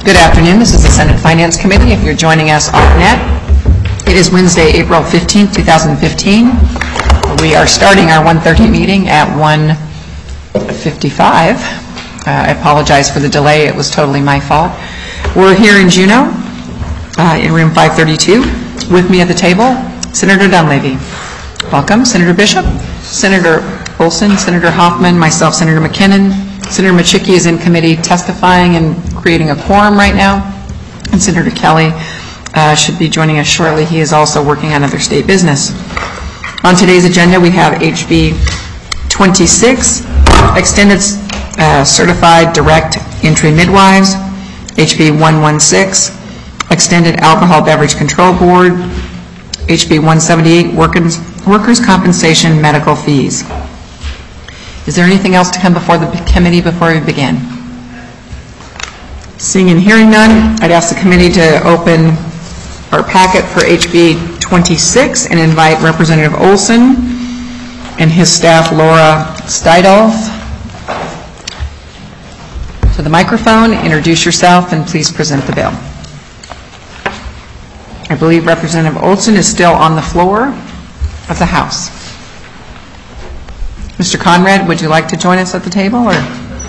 Good afternoon. This is the Senate Finance Committee. If you're joining us off-net, it is Wednesday, April 15th, 2015. We are starting our 1:30 meeting at 1:55. I apologize for the delay. It was totally my fault. We're here in Juneau, in room 532. With me at the table, Senator Dunleavy. Welcome. Senator Bishop, Senator Olson, Senator Hoffman, myself, Senator McKinnon. Senator Machicki is in committee testifying and creating a quorum right now. And Senator Kelly should be joining us shortly. He is also working on other state business. On today's agenda, we have HB 26, Extended Certified Direct Entry Midwives, HB 116, Extended Alcohol Beverage Control Board, HB 178, Workers' Compensation Medical Fees. Is there anything else to come before the committee before we begin? Seeing and hearing none, I'd ask the committee to open our packet for HB 26 and invite Representative Olson and his staff, Laura Steidolf, to the microphone. Introduce yourself and please present the bill. I believe Representative Olson is still on the floor of the House. Mr. Conrad, would you like to join us at the table? Or?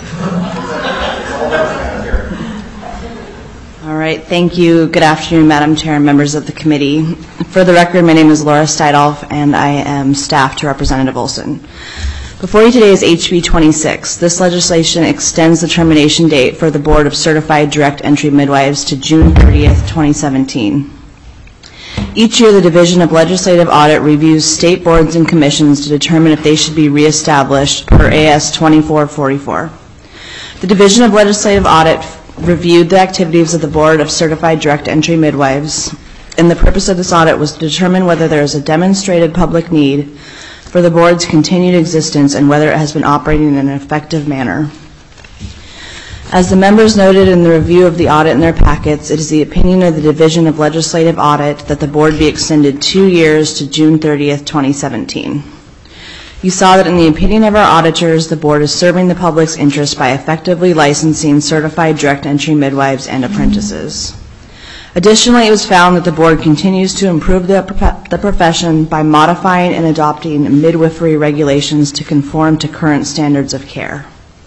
All right, thank you. Good afternoon, Madam Chair and members of the committee. For the record, my name is Laura Steidolf, and I am staff to Representative Olson. Before you today is HB 26. This legislation extends the termination date for the Board of Certified Direct Entry Midwives to June 30th, 2017. Each year, the Division of Legislative Audit reviews state boards and commissions to determine if they should be reestablished per AS 2444. The Division of Legislative Audit reviewed the activities of the Board of Certified Direct Entry Midwives, and the purpose of this audit was to determine whether there is a demonstrated public need for the board's continued existence and whether it has been operating in an effective manner. As the members noted in the review of the audit in their packets, it is the opinion of the Division of Legislative Audit that the board be extended 2 years to June 30th, 2017. You saw that in the opinion of our auditors, the board is serving the public's interest by effectively licensing certified direct entry midwives and apprentices. Additionally, it was found that the board continues to improve the profession by modifying and adopting midwifery regulations to conform to current standards of care.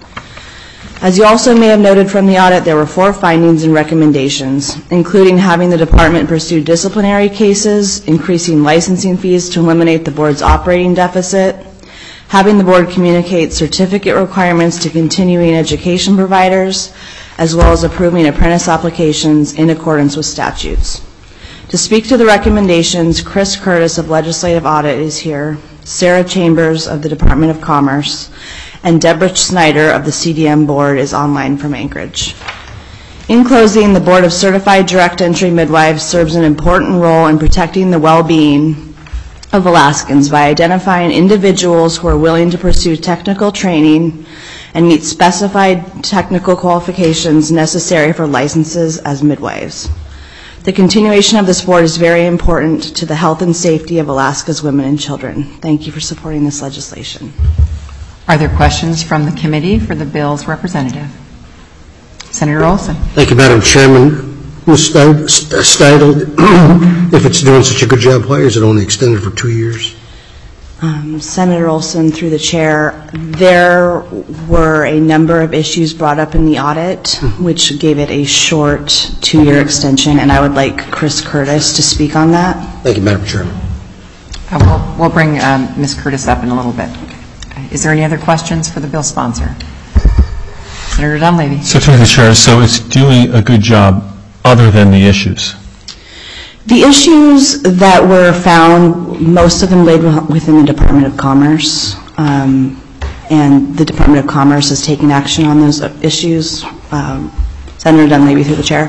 As you also may have noted from the audit, there were 4 findings and recommendations, including having the department pursue disciplinary cases, increasing licensing fees to eliminate the board's operating deficit, having the board communicate certificate requirements to continuing education providers, as well as approving apprentice applications in accordance with statutes. To speak to the recommendations, Chris Curtis of Legislative Audit is here, Sarah Chambers of the Department of Commerce, and Deborah Snyder of the CDM Board is online from Anchorage. In closing, the Board of Certified Direct Entry Midwives serves an important role in protecting the well-being of Alaskans by identifying individuals who are willing to pursue technical training and meet specified technical qualifications necessary for licenses as midwives. The continuation of this board is very important to the health and safety of Alaska's women and children. Thank you for supporting this legislation. Are there questions from the committee for the bill's representative? Senator Olson. Thank you, Madam Chairman. Ms. Steidel, if it's doing such a good job, why is it only extended for 2 years? Senator Olson, through the chair, there were a number of issues brought up in the audit, which gave it a short 2-year extension, and I would like Chris Curtis to speak on that. Thank you, Madam Chairman. We'll bring Ms. Curtis up in a little bit. Is there any other questions for the bill sponsor? Senator Dunleavy. So through the chair, so it's doing a good job other than the issues? The issues that were found, most of them laid within the Department of Commerce, and the Department of Commerce is taking action on those issues. Senator Dunleavy through the chair.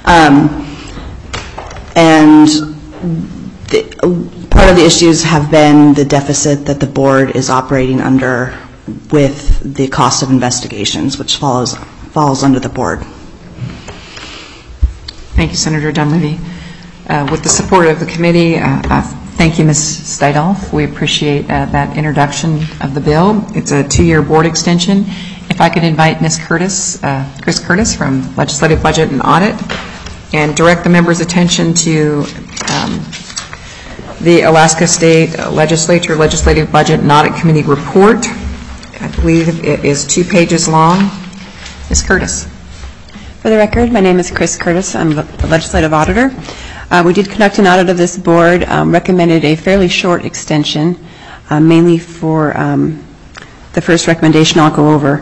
Part of the issues have been the deficit that the board is operating under with the cost of investigations, which falls under the board. Thank you, Senator Dunleavy. With the support of the committee, thank you, Ms. Steidolf. We appreciate that introduction of the bill. It's a 2-year board extension. If if I could invite Ms. Curtis, Chris Curtis from Legislative Budget and Audit, and direct the members' attention to the Alaska State Legislature Legislative Budget and Audit Committee report. I believe it is 2 pages long. Ms. Curtis. For the record, my name is Chris Curtis. I'm the Legislative Auditor. We did conduct an audit of this board, recommended a fairly short extension, mainly for the first recommendation I'll go over.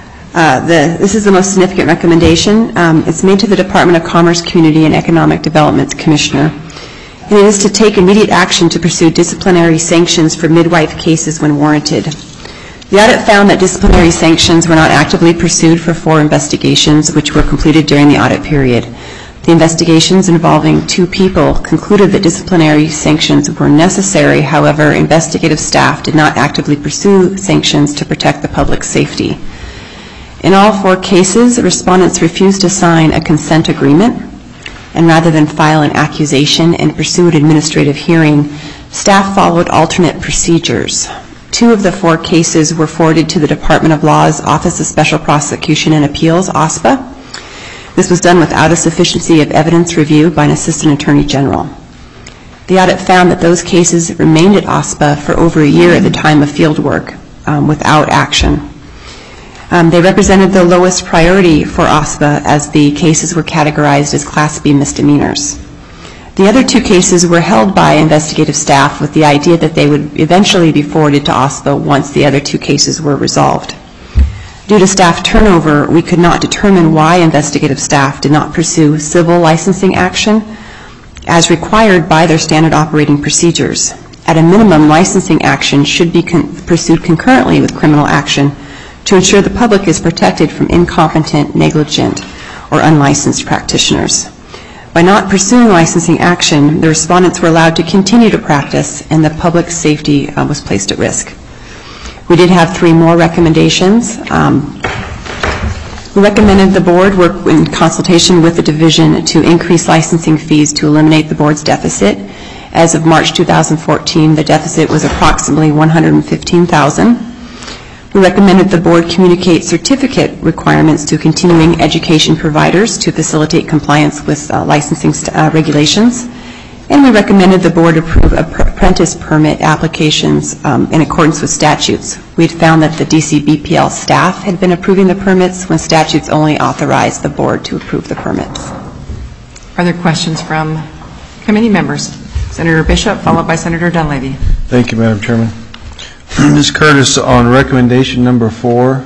This is the most significant recommendation. It's made to the Department of Commerce, Community, and Economic Development's Commissioner. And it is to take immediate action to pursue disciplinary sanctions for midwife cases when warranted. The audit found that disciplinary sanctions were not actively pursued for 4 investigations which were completed during the audit period. The investigations involving 2 people concluded that disciplinary sanctions were necessary. However, investigative staff did not actively pursue sanctions to protect the public's safety. In all 4 cases, respondents refused to sign a consent agreement, and rather than file an accusation and pursue an administrative hearing, staff followed alternate procedures. 2 of the 4 cases were forwarded to the Department of Law's Office of Special Prosecution and Appeals, OSPA. This was done without a sufficiency of evidence review by an Assistant Attorney General. The audit found that those cases remained at OSPA for over a year at the time of field work without action. They represented the lowest priority for OSPA as the cases were categorized as Class B misdemeanors. The other 2 cases were held by investigative staff with the idea that they would eventually be forwarded to OSPA once the other 2 cases were resolved. Due to staff turnover, we could not determine why investigative staff did not pursue civil licensing action as required by their standard operating procedures. At a minimum, licensing action should be pursued concurrently with criminal action to ensure the public is protected from incompetent, negligent, or unlicensed practitioners. By not pursuing licensing action, the respondents were allowed to continue to practice and the public's safety was placed at risk. We did have 3 more recommendations. We recommended the board work in consultation with the division to increase licensing fees to eliminate the board's deficit. As of March 2014, the deficit was approximately $115,000. We recommended the board communicate certificate requirements to continuing education providers to facilitate compliance with licensing regulations. And we recommended the board approve apprentice permit applications in accordance with statutes. We had found that the DC BPL staff had been approving the permits when statutes only authorized the board to approve the permits. Are there questions from committee members? Senator Bishop, followed by Senator Dunleavy. Thank you, Madam Chairman. Ms. Curtis, on recommendation number 4,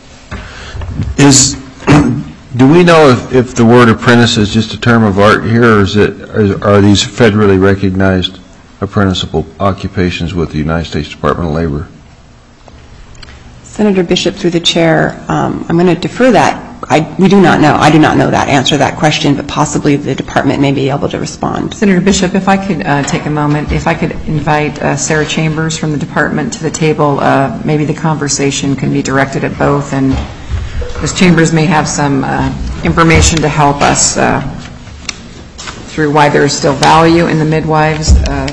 do we know if the word apprentice is just a term of art here, or are these federally recognized apprenticeable occupations with the United States Department of Labor? Senator Bishop, through the chair, I'm going to defer that. We do not know. I do not know that answer to that question, but possibly the department may be able to respond. Senator Bishop, if I could take a moment, if I could invite Sarah Chambers from the department to the table, maybe the conversation can be directed at both, and Ms. Chambers may have some information to help us through why there is still value in the midwives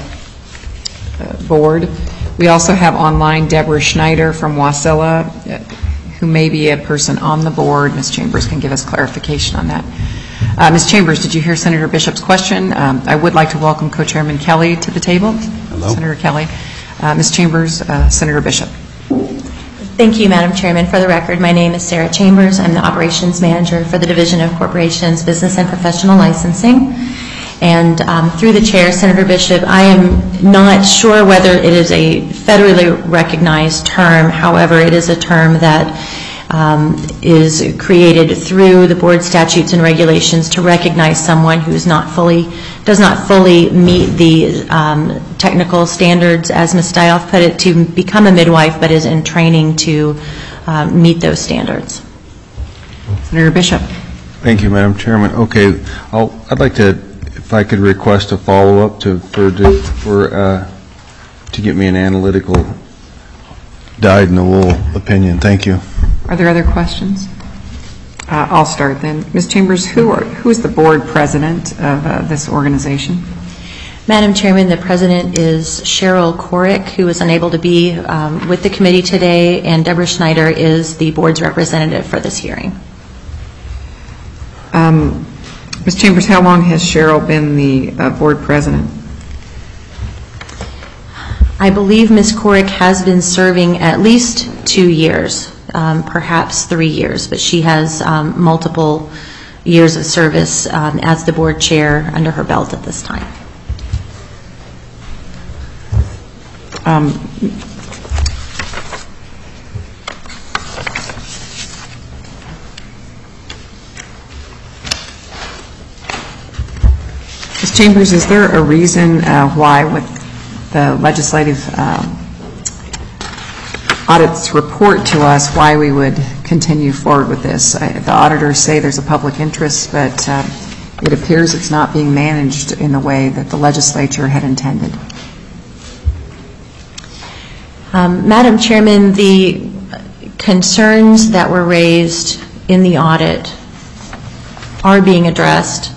board. We also have online Deborah Schneider from Wasilla, who may be a person on the board. Ms. Chambers can give us clarification on that. Ms. Chambers, did you hear Senator Bishop's question? I would like to welcome Co-Chairman Kelly to the table. Hello. Senator Kelly. Ms. Chambers, Senator Bishop. Thank you, Madam Chairman. For the record, my name is Sarah Chambers. I'm the Operations Manager for the Division of Corporations, Business and Professional Licensing. And through the chair, Senator Bishop, I am not sure whether it is a federally recognized term. However, it is a term that is created through the board statutes and regulations to recognize someone who does not fully meet the technical standards, as Ms. Steiloff put it, to become a midwife, but is in training to meet those standards. Senator Bishop. Thank you, Madam Chairman. Okay, I'd like to, if I could request a follow-up to get me an analytical dyed-in-the-wool opinion. Thank you. Are there other questions? I'll start then. Ms. Chambers, who is the board president of this organization? Madam Chairman, the President is Cheryl Korick, who is unable to be with the committee today, and Deborah Schneider is the board's representative for this hearing. Ms. Chambers, how long has Cheryl been the board president? I believe Ms. Korick has been serving at least 2 years, perhaps 3 years, but she has multiple years of service as the board chair under her belt at this time. Ms. Chambers, is there a reason why with the legislative audit's report to us why we would continue forward with this? The auditors say there's a public interest, but it appears it's not being managed in the way that the legislature had intended. Madam Chairman, the concerns that were raised in the audit are being addressed.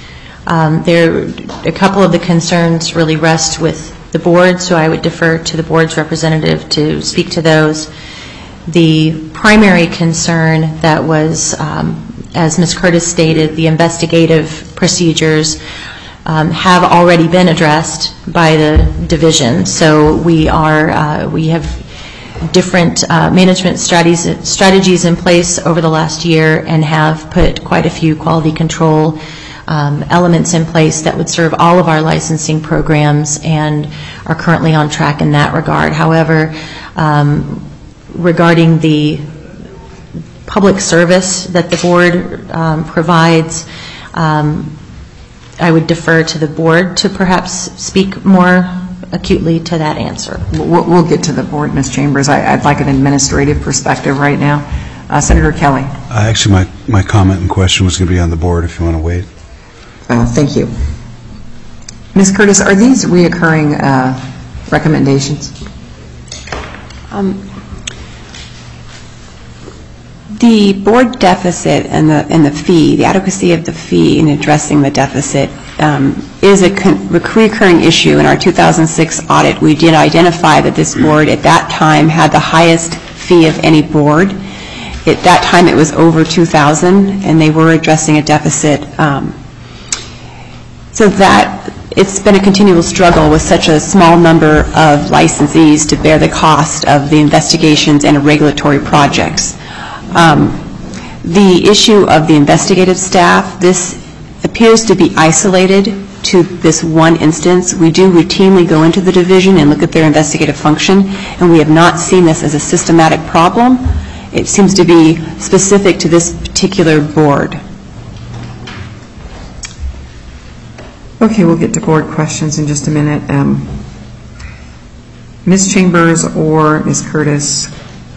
A couple of the concerns really rest with the board, so I would defer to the board's representative to speak to those. The primary concern that was, as Ms. Curtis stated, the investigative procedures have already been addressed by the division. So we have different management strategies in place over the last year and have put quite a few quality control elements in place that would serve all of our licensing programs and are currently on track in that regard. However, regarding the public service that the board provides, I would defer to the board to perhaps speak more acutely to that answer. We'll get to the board, Ms. Chambers. I'd like an administrative perspective right now. Senator Kelly. Actually, my comment and question was going to be on the board if you want to wait. Thank you. Ms. Curtis, are these reoccurring recommendations? The board deficit and the fee, the adequacy of the fee in addressing the deficit is a recurring issue. In our 2006 audit, we did identify that this board at that time had the highest fee of any board. At that time, it was over $2,000, and they were addressing a deficit. So that it's been a continual struggle with such a small number of licensees to bear the cost of the investigations and regulatory projects. The issue of the investigative staff, this appears to be isolated to this one instance. We do routinely go into the division and look at their investigative function, and we have not seen this as a systematic problem. It seems to be specific to this particular board. Okay, we'll get to board questions in just a minute. Ms. Chambers or Ms. Curtis,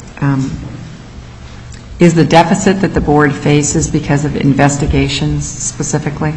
is the deficit that the board faces because of investigations specifically?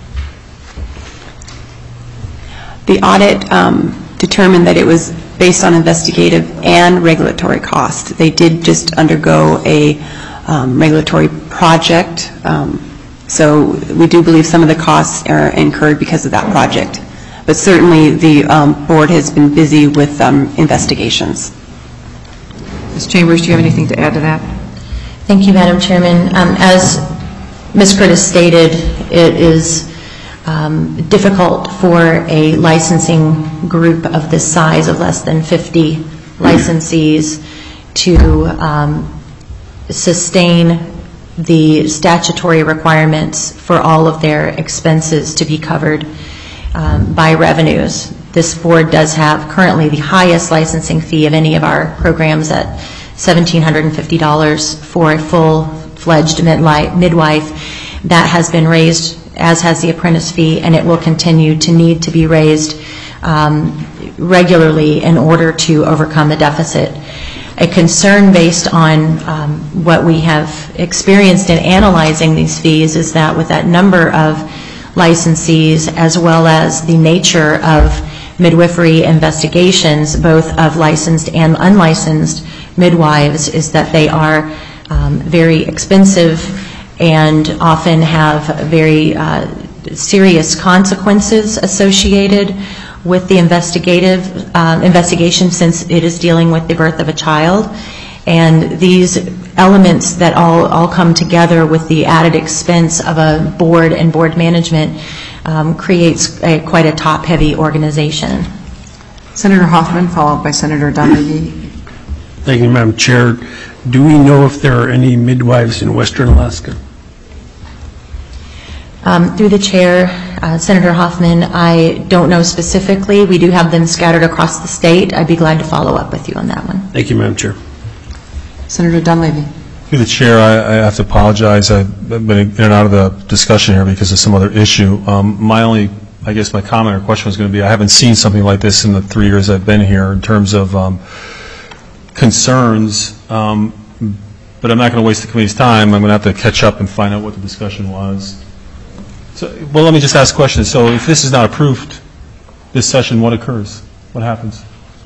The audit determined that it was based on investigative and regulatory cost. They did just undergo a regulatory project, so we do believe some of the costs are incurred because of that project. But certainly the board has been busy with investigations. Ms. Chambers, do you have anything to add to that? Thank you, Madam Chairman. As Ms. Curtis stated, it is difficult for a licensing group of this size of less than 50 licensees to sustain the statutory requirements for all of their expenses to be covered by revenues. This board does have currently the highest licensing fee of any of our programs at $1,750 for a full-fledged midwife. That has been raised, as has the apprentice fee, and it will continue to need to be raised regularly in order to overcome the deficit. A concern based on what we have experienced in analyzing these fees is that with that number of licensees, as well as the nature of midwifery investigations, both of licensed and unlicensed midwives, is that they are very expensive and often have very serious consequences associated with the investigation, since it is dealing with the birth of a child. And these elements that all come together with the added expense of a board and board management creates quite a top-heavy organization. Senator Hoffman, followed by Senator Dunleavy. Thank you, Madam Chair. Do we know if there are any midwives in Western Alaska? Through the chair, Senator Hoffman, I don't know specifically. We do have them scattered across the state. I'd be glad to follow up with you on that one. Thank you, Madam Chair. Senator Dunleavy. Through the chair, I have to apologize. I've been in and out of the discussion here because of some other issue. My only, I guess my comment or question was going to be, I haven't seen something like this in the 3 years I've been here in terms of concerns, but I'm not going to waste the committee's time. I'm going to have to catch up and find out what the discussion was. So, well, let me just ask questions. So if this is not approved this session, what occurs? What happens?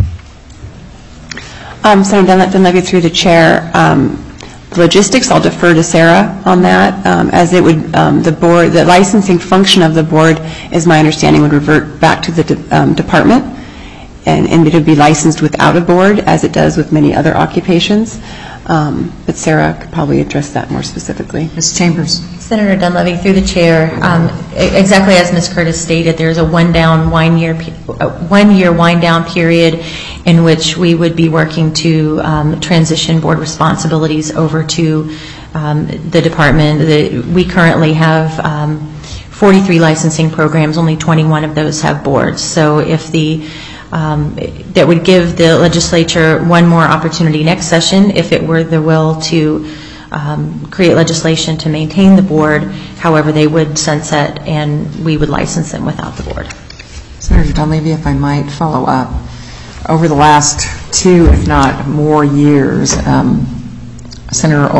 Senator Dunleavy, through the chair, logistics, I'll defer to Sarah on that, as it would, the licensing function of the board, is my understanding, would revert back to the department, and it would be licensed without a board, as it does with many other occupations. But Sarah could probably address that more specifically. Ms. Chambers. Senator Dunleavy, through the chair, exactly as Ms. Curtis stated, there's a one-year wind-down period in which we would be working to transition board responsibilities over to the department. We currently have 43 licensing programs. Only 21 of those have boards. So if that would give the legislature one more opportunity next session if it were the will to create legislation to maintain the board. However, they would sunset and we would license them without the board. Senator Dunleavy, if I might follow up. Over the last 2, if not more years, Representative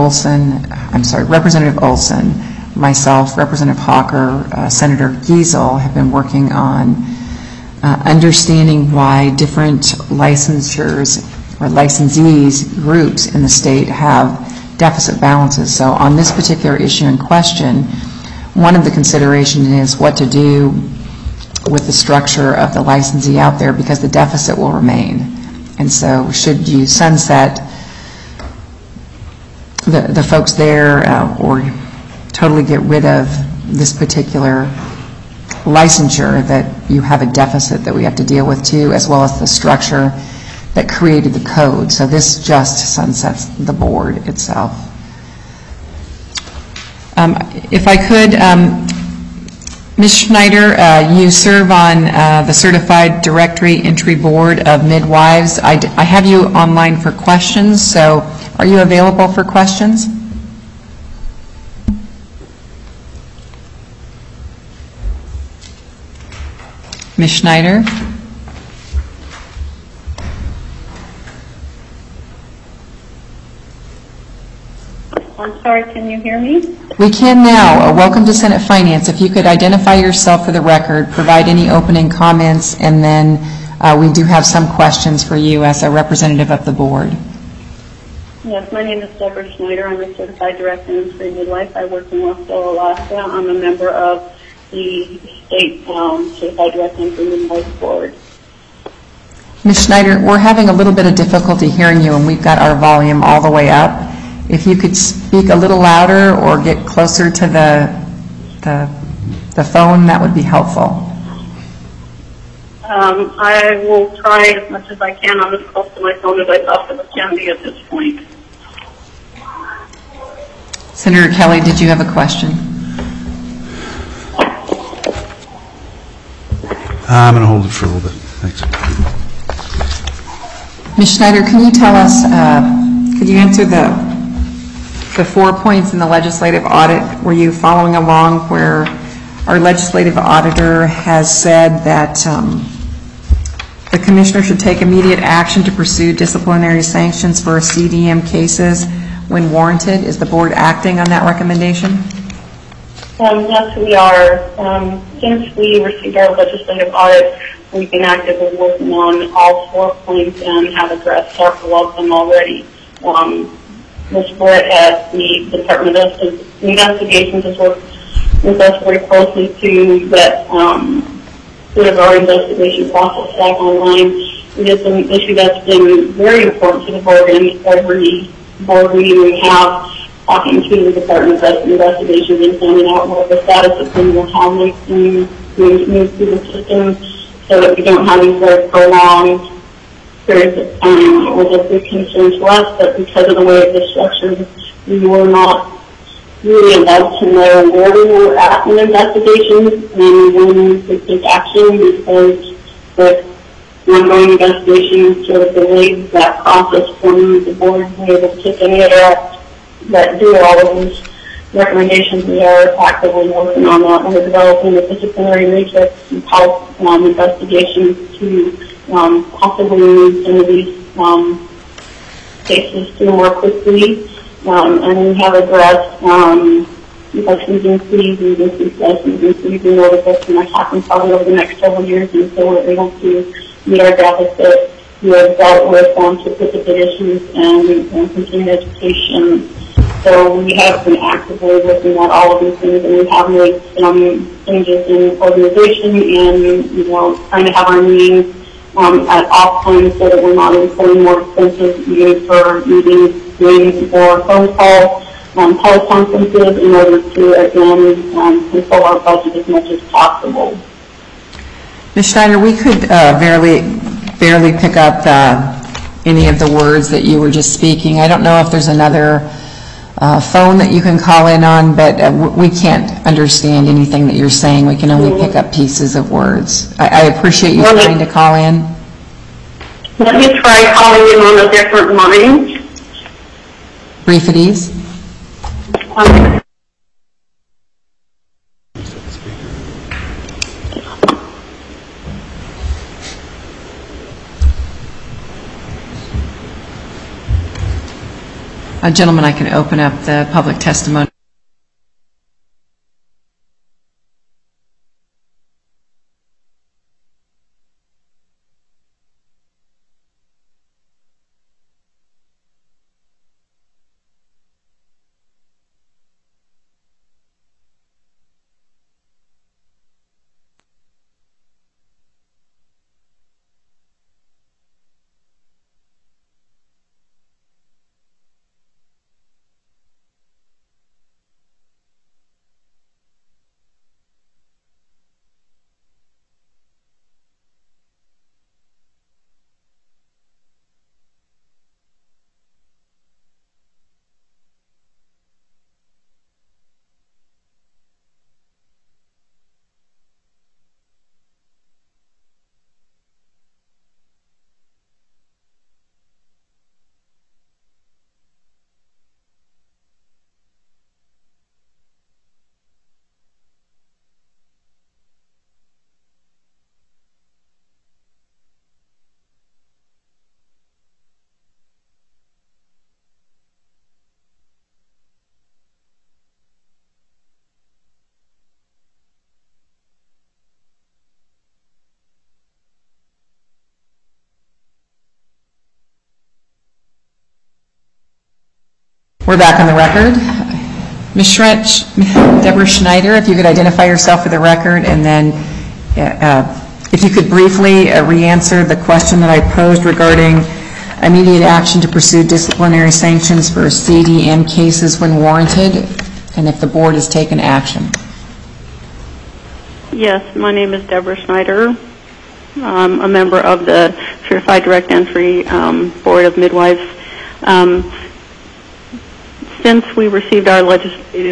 Olson, myself, Representative Hawker, Senator Giesel have been working on understanding why different licensures or licensees groups in the state have deficit balances. So on this particular issue in question, one of the considerations is what to do with the structure of the licensee out there, because the deficit will remain. And so should you sunset the folks there or totally get rid of this particular licensure, that you have a deficit that we have to deal with too, as well as the structure that created the code. So this just sunsets the board itself. If I could, Ms. Schneider, you serve on the Certified Directory Entry Board of Midwives. I have you online for questions, so are you available for questions? Ms. Schneider? I'm sorry, can you hear me? We can now. Welcome to Senate Finance. If you could identify yourself for the record, provide any opening comments, and then we do have some questions for you as a representative of the board. Yes, my name is Deborah Schneider. I'm a Certified Director in Free Midwife. I work in Western Alaska. I'm a member of the State Certified Director in Free Midwife Board. Ms. Schneider, we're having a little bit of difficulty hearing you, and we've got our volume all the way up. If you could speak a little louder or get closer to the phone, that would be helpful. I will try as much as I can. I'm as close to my phone as I possibly can be at this point. Senator Kelly, did you have a question? I'm going to hold it for a little bit. Thanks. Ms. Schneider, can you tell us, could you answer the 4 points in the legislative audit? Were you following along where our legislative auditor has said that the commissioner should take immediate action to pursue disciplinary sanctions for CDM cases when warranted? Is the board acting on that recommendation? Yes, we are. Since we received our legislative audit, we've been actively working on all 4 points and have addressed several of them already. Ms. Britt at the Department of Investigations has worked with us very closely to that sort of our investigation process back online. It is an issue that's been very important to the board, and every board meeting we have, talking to the Department of Investigations and finding out what the status of things and how things move through the system, so that we don't have these very prolonged periods of time. It was a big concern to us, but because of the way it was structured, we were not really allowed to know where we were at in investigations and when we could take action, because the ongoing investigation sort of delayed that process from the board being able to take any other that do all of these recommendations. We are actively working on that, and we're developing a disciplinary matrix and investigations to possibly move some of these cases through more quickly. And we have addressed licensing fees, licensing fees in order to not happen probably over the next several years, and so we're able to meet our deficit. We have dealt with specific issues and continuing education. So we have been actively looking at all of these things, and we have made some changes in organization and, trying to have our meetings at off times so that we're not incurring more expenses even for meetings, or phone calls, teleconferences, in order to, again, control our budget as much as possible. Ms. Schneider, we could barely pick up any of the words that you were just speaking. I don't know if there's another phone that you can call in on, but we can't understand anything that you're saying. We can only pick up pieces of words. I appreciate you trying to call in. Let me try calling in on a different line. Brief at ease. Gentlemen, I can open up the public testimony. We're back on the record. Ms. Deborah Schneider, if you could identify yourself for the record, and then if you could briefly re-answer the question that I posed regarding immediate action to pursue disciplinary sanctions for CDM cases when warranted, and if the board has taken action. Yes, my name is Deborah Schneider. I'm a member of the Certified Direct Entry Board of Midwives. Since we received our legislative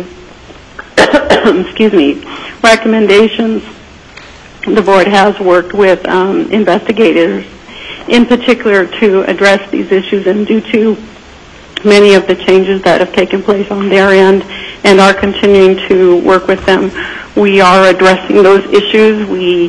recommendations, the board has worked with investigators in particular to address these issues, and due to many of the changes that have taken place on their end and are continuing to work with them, we are addressing those issues.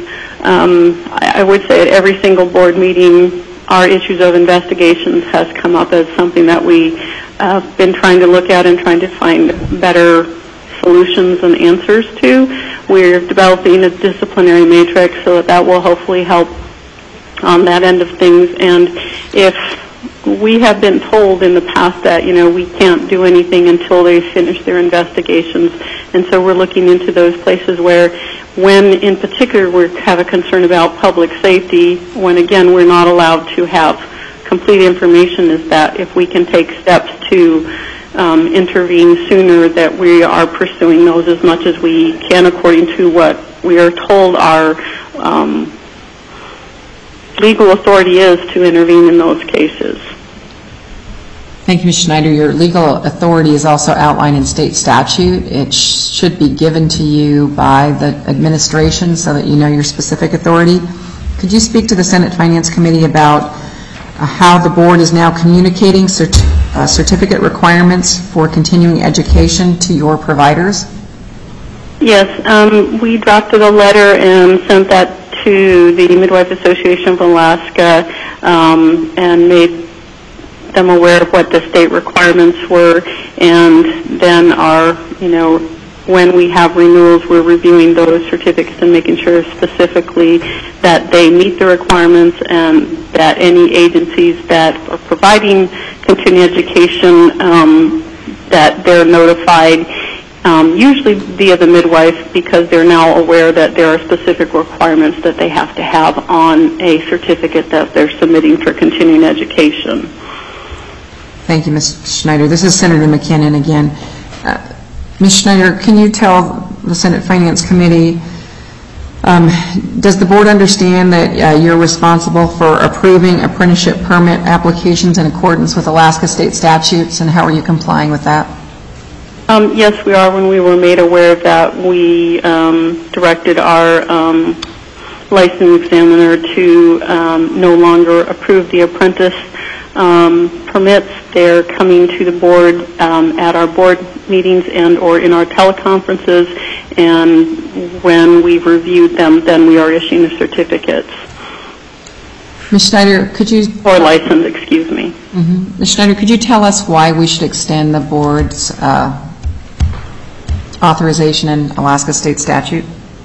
I would say at every single board meeting, our issues of investigations has come up as something that we have been trying to look at and trying to find better solutions and answers to. We're developing a disciplinary matrix so that will hopefully help on that end of things. And if we have been told in the past that, we can't do anything until they finish their investigations. And so we're looking into those places where, when in particular we have a concern about public safety, when again we're not allowed to have complete information, is that if we can take steps to intervene sooner, that we are pursuing those as much as we can according to what we are told our legal authority is to intervene in those cases. Thank you, Ms. Schneider. Your legal authority is also outlined in state statute. It should be given to you by the administration so that you know your specific authority. Could you speak to the Senate Finance Committee about how the board is now communicating certificate requirements for continuing education to your providers? Yes, we drafted a letter and sent that to the Midwife Association of Alaska and made them aware of what the state requirements were, and then when we have renewals, we're reviewing those certificates and making sure specifically that they meet the requirements and that any agencies that are providing continuing education, that they're notified, usually via the midwife, because they're now aware that there are specific requirements that they have to have on a certificate that they're submitting for continuing education. Thank you, Ms. Schneider. This is Senator McKinnon again. Ms. Schneider, can you tell the Senate Finance Committee, does the board understand that you're responsible for approving apprenticeship permit applications in accordance with Alaska state statutes, and how are you complying with that? Yes, we are. When we were made aware of that, we directed our licensing examiner to no longer approve the apprentice permits. They're coming to the board at our board meetings and or in our teleconferences, and when we've reviewed them, then we are issuing the certificates. Ms. Schneider, could you... Or license, excuse me. Mm-hmm. Ms. Schneider, could you tell us why we should extend the board's authorization in Alaska state statute?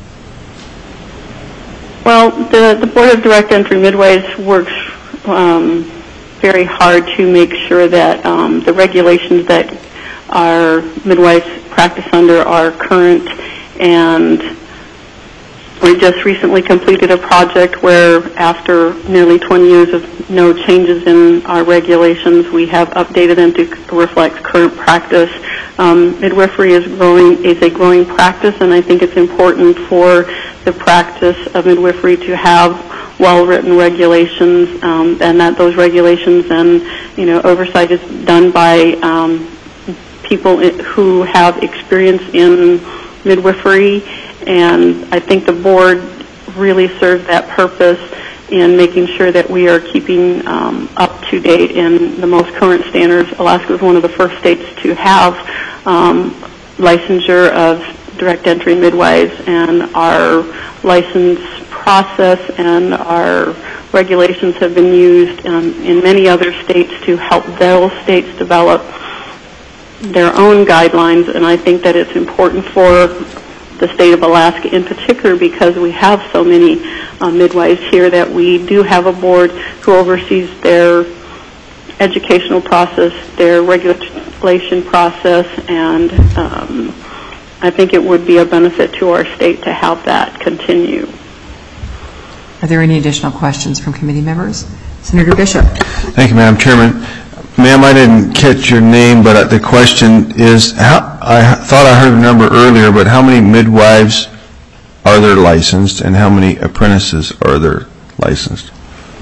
Well, the Board of Direct Entry Midwives works very hard to make sure that the regulations that our midwives practice under are current, and we just recently completed a project where after nearly 20 years of no changes in our regulations, we have updated them to reflect current practice. Midwifery is a growing practice, and I think it's important for the practice of midwifery to have well-written regulations, and that those regulations and oversight is done by people who have experience in midwifery. And I think the board really serves that purpose in making sure that we are keeping up to date in the most current standards. Alaska is one of the first states to have licensure of direct entry midwives, and our license process and our regulations have been used in many other states to help those states develop their own guidelines. And I think that it's important for the state of Alaska in particular, because we have so many midwives here, that we do have a board who oversees their educational process, their regulation process, and I think it would be a benefit to our state to have that continue. Are there any additional questions from committee members? Senator Bishop. Thank you, Madam Chairman. Ma'am, I didn't catch your name, but the question is, I thought I heard a number earlier, but how many midwives are there licensed, and how many apprentices are there licensed?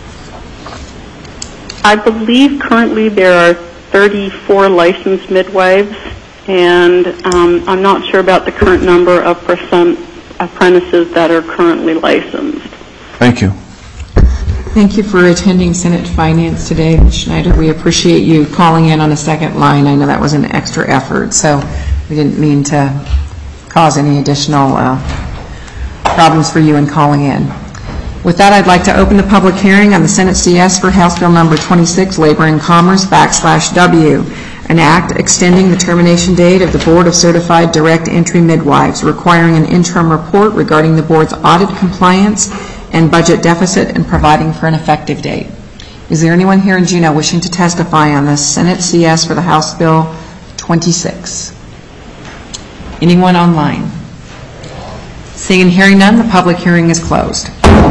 I believe currently there are 34 licensed midwives, and I'm not sure about the current number of apprentices that are currently licensed. Thank you. Thank you for attending Senate Finance today, Ms. Schneider. We appreciate you calling in on a second line. I know that was an extra effort, so we didn't mean to cause any additional problems for you in calling in. With that, I'd like to open the public hearing on the Senate CS for House Bill number 26, Labor and Commerce /W, an act extending the termination date of the Board of Certified Direct Entry Midwives, requiring an interim report regarding the board's audit compliance and budget deficit, and providing for an effective date. Is there anyone here in Juneau wishing to testify on the Senate CS for the House Bill 26? Anyone online? Seeing and hearing none, the public hearing is closed.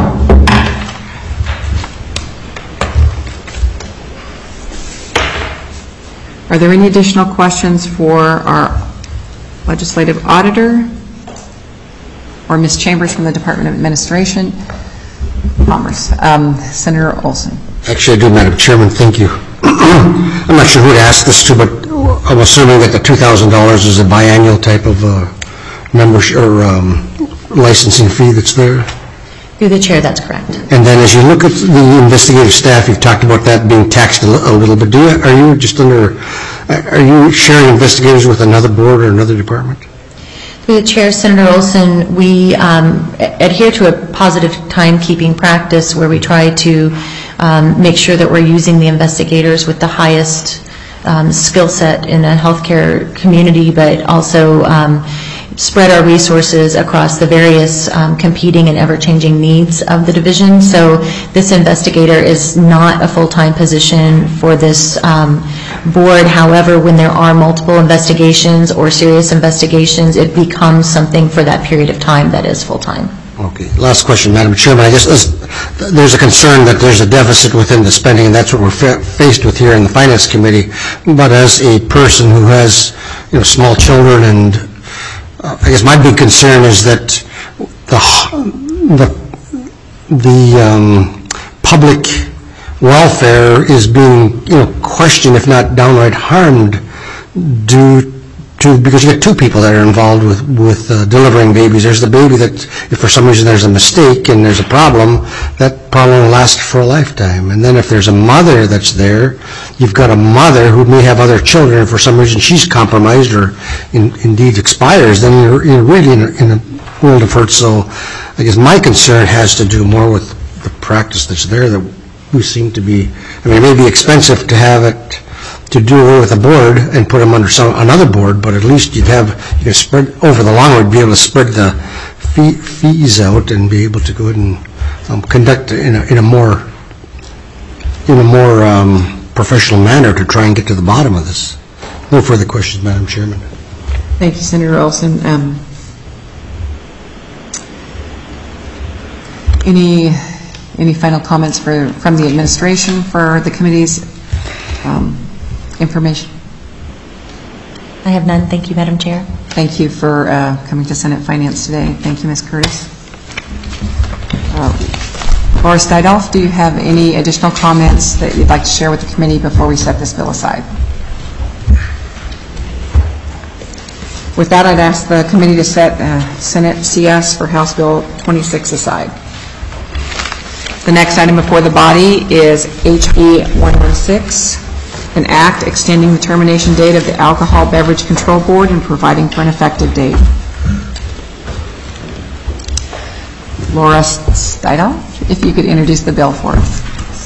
Are there any additional questions for our legislative auditor or Ms. Chambers from the Department of Administration? Commerce. Senator Olson. Actually, I do, Madam Chairman. Thank you. I'm not sure who to ask this to, but I'm assuming that the $2,000 is a biannual type of membership or licensing fee that's there. Through the chair, that's correct. And then as you look at the investigative staff, you've talked about that being taxed a little bit. Are you sharing investigators with another board or another department? Through the chair, Senator Olson, we adhere to a positive timekeeping practice where we try to make sure that we're using the investigators with the highest skill set in the healthcare community, but also spread our resources across the various competing and ever-changing needs of the division. So this investigator is not a full-time position for this board. However, when there are multiple investigations or serious investigations, it becomes something for that period of time that is full-time. Okay. Last question, Madam Chairman. I guess there's a concern that there's a deficit within the spending, and that's what we're faced with here in the Finance Committee. But as a person who has small children, and I guess my big concern is that the public welfare is being questioned, if not downright harmed, because you get two people that are involved with delivering babies. There's the baby that, if for some reason there's a mistake and there's a problem, that problem will last for a lifetime. And then if there's a mother that's there, you've got a mother who may have other children, and for some reason she's compromised or indeed expires, then you're really in a world of hurt. So I guess my concern has to do more with the practice that's there, that we seem to be, it may be expensive to have it, to do away with a board and put them under another board, but at least you can spread, over the long run, be able to spread the fees out and be able to go ahead and conduct in a more professional manner to try and get to the bottom of this. No further questions, Madam Chairman. Thank you, Senator Olson. Any final comments from the administration for the committee's information? I have none. Thank you, Madam Chair. Thank you for coming to Senate Finance today. Thank you, Ms. Curtis. Laura Steidolf, do you have any additional comments that you'd like to share with the committee before we set this bill aside? With that, I'd ask the committee to set Senate CS for House Bill 26 aside. The next item before the body is HB 116, an act extending the termination date of the Alcohol Beverage Control Board and providing for an effective date. Laura Steidolf, if you could introduce the bill for us.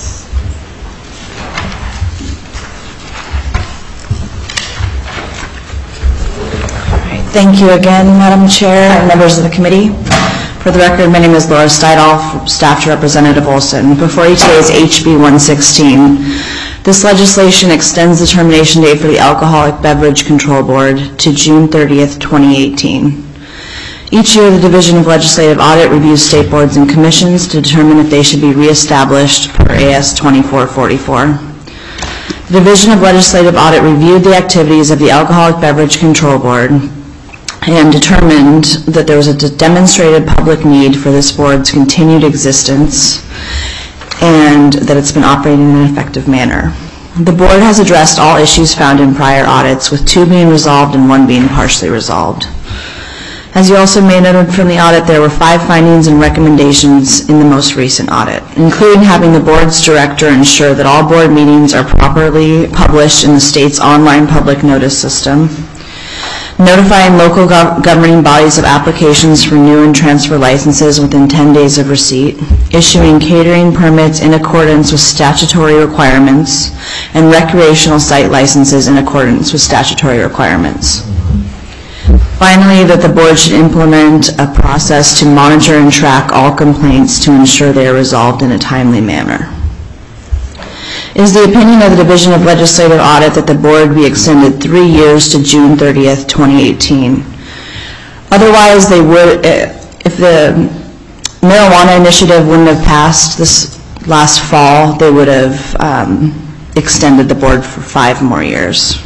Thank you again, Madam Chair and members of the committee. For the record, my name is Laura Steidolf, staff to Representative Olson. Before you today is HB 116. This legislation extends the termination date for the Alcoholic Beverage Control Board to June 30th, 2018. Each year, the Division of Legislative Audit reviews state boards and commissions to determine if they should be reestablished per AS 2444. The Division of Legislative Audit reviewed the activities of the Alcoholic Beverage Control Board and determined that there was a demonstrated public need for this board's continued existence and that it's been operating in an effective manner. The board has addressed all issues found in prior audits, with 2 being resolved and 1 being partially resolved. As you also may note from the audit, there were 5 findings and recommendations in the most recent audit, including having the board's director ensure that all board meetings are properly published in the state's online public notice system, notifying local governing bodies of applications for new and transfer licenses within 10 days of receipt, issuing catering permits in accordance with statutory requirements, and recreational site licenses in accordance with statutory requirements. Finally, that the board should implement a process to monitor and track all complaints to ensure they are resolved in a timely manner. It is the opinion of the Division of Legislative Audit that the board be extended 3 years to June 30th, 2018. Otherwise, they would, if the marijuana initiative wouldn't have passed this last fall, they would have extended the board for 5 more years.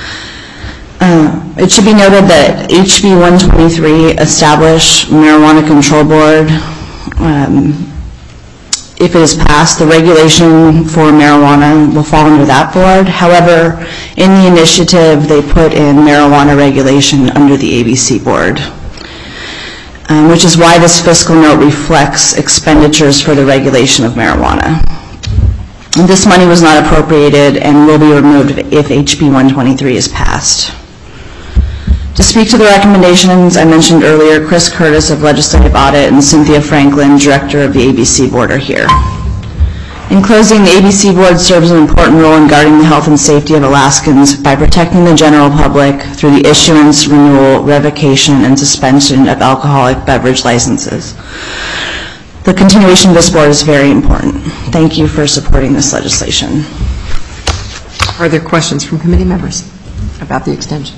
It should be noted that HB 123 established Marijuana Control Board. If it is passed, the regulation for marijuana will fall under that board. However, in the initiative, they put in marijuana regulation under the ABC board, which is why this fiscal note reflects expenditures for the regulation of marijuana. This money was not appropriated and will be removed if HB 123 is passed. To speak to the recommendations I mentioned earlier, Chris Curtis of Legislative Audit and Cynthia Franklin, Director of the ABC Board, are here. In closing, the ABC Board serves an important role in guarding the health and safety of Alaskans by protecting the general public through the issuance, renewal, revocation, and suspension of alcoholic beverage licenses. The continuation of this board is very important. Thank you for supporting this legislation. Are there questions from committee members about the extension?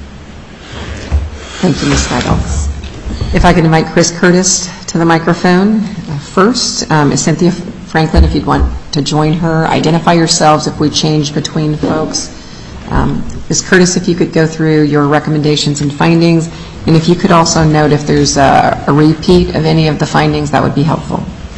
Thank you, Ms. Steidel. If I could invite Chris Curtis to the microphone first. Cynthia Franklin, if you'd want to join her. Identify yourselves if we change between folks. Ms. Curtis, if you could go through your recommendations and findings, and if you could also note if there's a repeat of any of the findings, that would be helpful.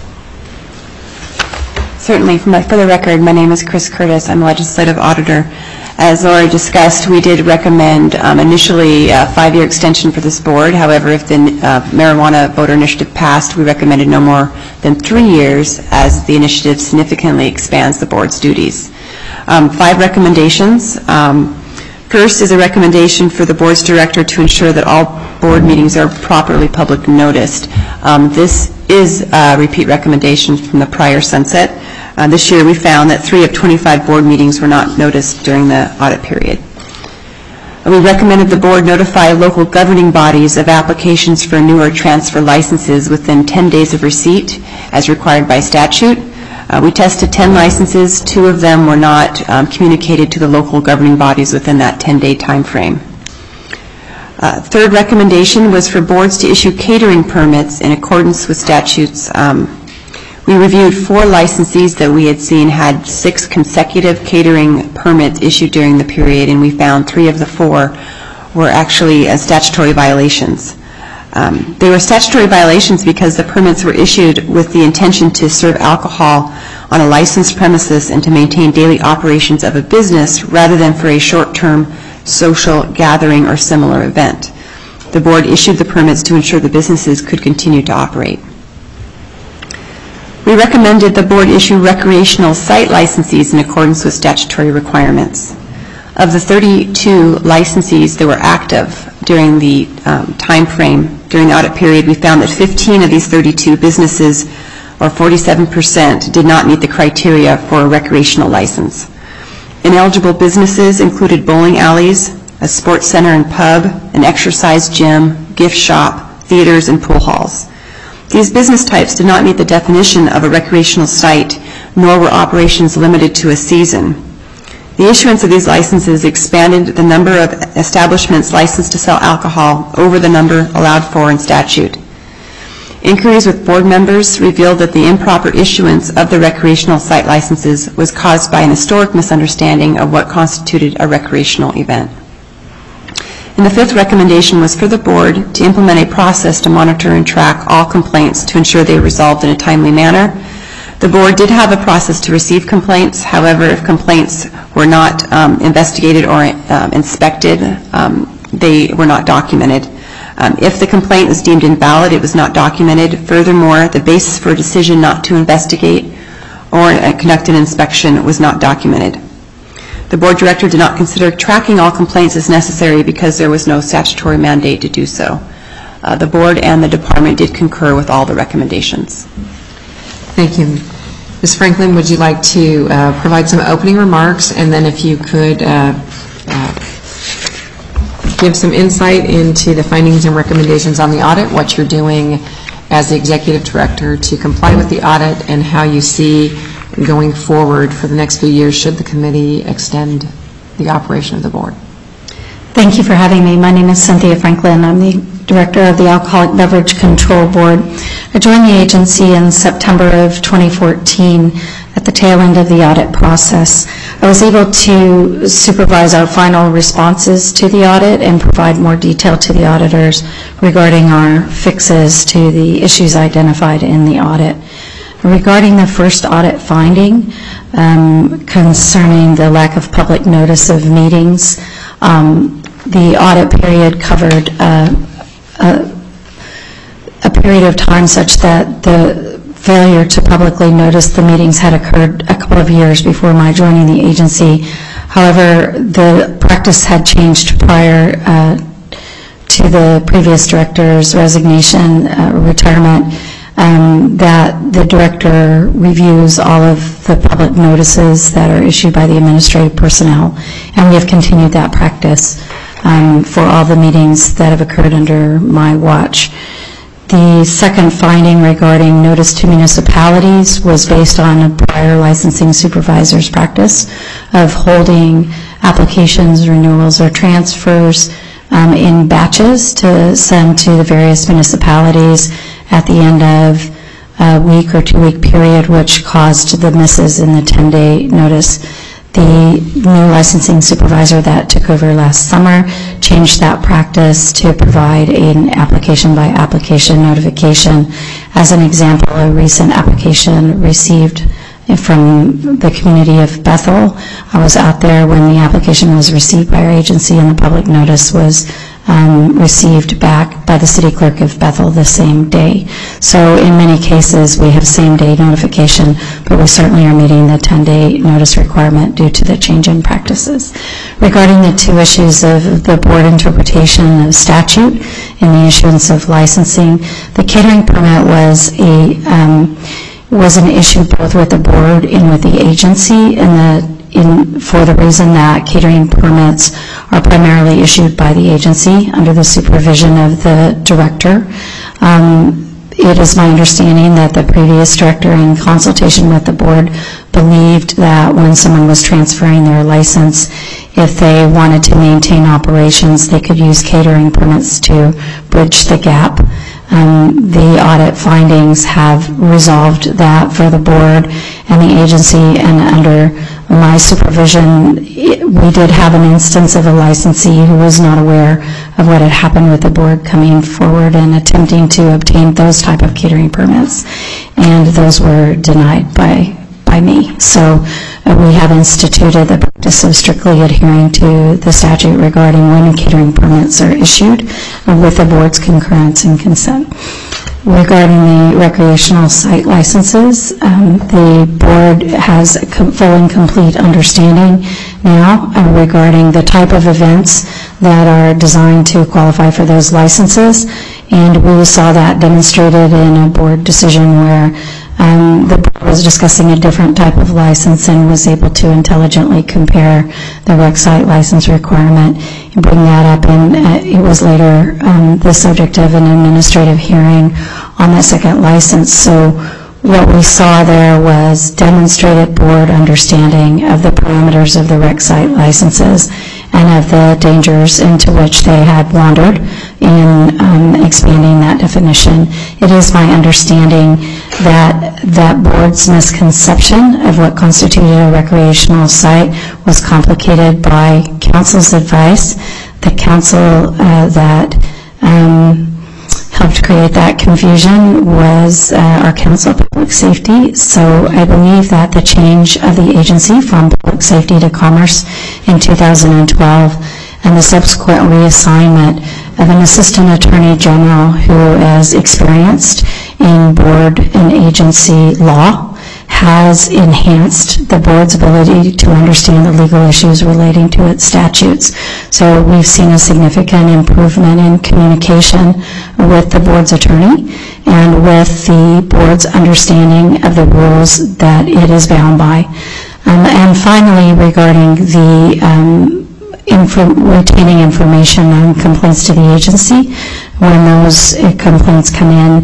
Certainly. For the record, my name is Chris Curtis. I'm a legislative auditor. As Laura discussed, we did recommend initially a 5-year extension for this board. However, if the marijuana voter initiative passed, we recommended no more than 3 years, as the initiative significantly expands the board's duties. 5 recommendations. First is a recommendation for the board's director to ensure that all board meetings are properly public noticed. This is a repeat recommendation from the prior sunset. This year we found that 3 of 25 board meetings were not noticed during the audit period. We recommended the board notify local governing bodies of applications for new or transfer licenses within 10 days of receipt, as required by statute. We tested 10 licenses. 2 of them were not communicated to the local governing bodies within that 10-day time frame. Third recommendation was for boards to issue catering permits in accordance with statutes. We reviewed 4 licensees that we had seen had 6 consecutive catering permits issued during the period, and we found 3 of the 4 were actually statutory violations. They were statutory violations because the permits were issued with the intention to serve alcohol on a licensed premises and to maintain daily operations of a business rather than for a short-term social gathering or similar event. The board issued the permits to ensure the businesses could continue to operate. We recommended the board issue recreational site licensees in accordance with statutory requirements. Of the 32 licensees that were active during the time frame, during the audit period, we found that 15 of these 32 businesses, or 47%, did not meet the criteria for a recreational license. Ineligible businesses included bowling alleys, a sports center and pub, an exercise gym, gift shop, theaters, and pool halls. These business types did not meet the definition of a recreational site, nor were operations limited to a season. The issuance of these licenses expanded the number of establishments licensed to sell alcohol over the number allowed for in statute. Inquiries with board members revealed that the improper issuance of the recreational site licenses was caused by an historic misunderstanding of what constituted a recreational event. And the 5th recommendation was for the board to implement a process to monitor and track all complaints to ensure they were resolved in a timely manner. The board did have a process to receive complaints. However, if complaints were not investigated or inspected, they were not documented. If the complaint was deemed invalid, it was not documented. Furthermore, the basis for a decision not to investigate or conduct an inspection was not documented. The board director did not consider tracking all complaints as necessary because there was no statutory mandate to do so. The board and the department did concur with all the recommendations. Thank you. Ms. Franklin, would you like to provide some opening remarks, and then if you could give some insight into the findings and recommendations on the audit, what you're doing as the executive director to comply with the audit, and how you see going forward for the next few years should the committee extend the operation of the board? Thank you for having me. My name is Cynthia Franklin. I'm the Director of the Alcoholic Beverage Control Board. I joined the agency in September of 2014 at the tail end of the audit process. I was able to supervise our final responses to the audit and provide more detail to the auditors regarding our fixes to the issues identified in the audit. Regarding the first audit finding concerning the lack of public notice of meetings, the audit period covered a period of time such that the failure to publicly notice the meetings had occurred a couple of years before my joining the agency. However, the practice had changed prior to the previous director's resignation, retirement, that the director reviews all of the public notices that are issued by the administrative personnel, and we have continued that practice for all the meetings that have occurred under my watch. The second finding regarding notice to municipalities was based on a prior licensing supervisor's practice of holding applications, renewals, or transfers in batches to send to the various municipalities at the end of a week or 2 week period, which caused the misses in the 10-day notice. The new licensing supervisor that took over last summer changed that practice to provide an application-by-application notification. As an example, a recent application received from the community of Bethel. I was out there when the application was received by our agency, and the public notice was received back by the city clerk of Bethel the same day. So in many cases we have same-day notification, but we certainly are meeting the 10-day notice requirement due to the change in practices. Regarding the two issues of the board interpretation of statute and the issuance of licensing, the catering permit was an issue both with the board and with the agency, for the reason that catering permits are primarily issued by the agency under the supervision of the director. It is my understanding that the previous director, in consultation with the board, believed that when someone was transferring their license, if they wanted to maintain operations, they could use catering permits to bridge the gap. The audit findings have resolved that for the board and the agency, and under my supervision, we did have an instance of a licensee who was not aware of what had happened with the board coming forward and attempting to obtain those type of catering permits, and those were denied by me. So we have instituted the practice of strictly adhering to the statute regarding when catering permits are issued with the board's concurrence and consent. Regarding the recreational site licenses, the board has a full and complete understanding now regarding the type of events that are designed to qualify for those licenses, and we saw that demonstrated in a board decision where the board was discussing a different type of license and was able to intelligently compare the rec site license requirement and bring that up, and it was later the subject of an administrative hearing on the second license. So what we saw there was demonstrated board understanding of the parameters of the rec site licenses and of the dangers into which they had wandered in expanding that definition. It is my understanding that that board's misconception of what constituted a recreational site was complicated by council's advice. The council that helped create that confusion was our Council of Public Safety. So I believe that the change of the agency from Public Safety to Commerce in 2012 and the subsequent reassignment of an Assistant Attorney General who is experienced in board and agency law has enhanced the board's ability to understand the legal issues relating to its statutes. So we've seen a significant improvement in communication with the board's attorney and with the board's understanding of the rules that it is bound by. And finally, regarding the retaining information on complaints to the agency, when those complaints come in,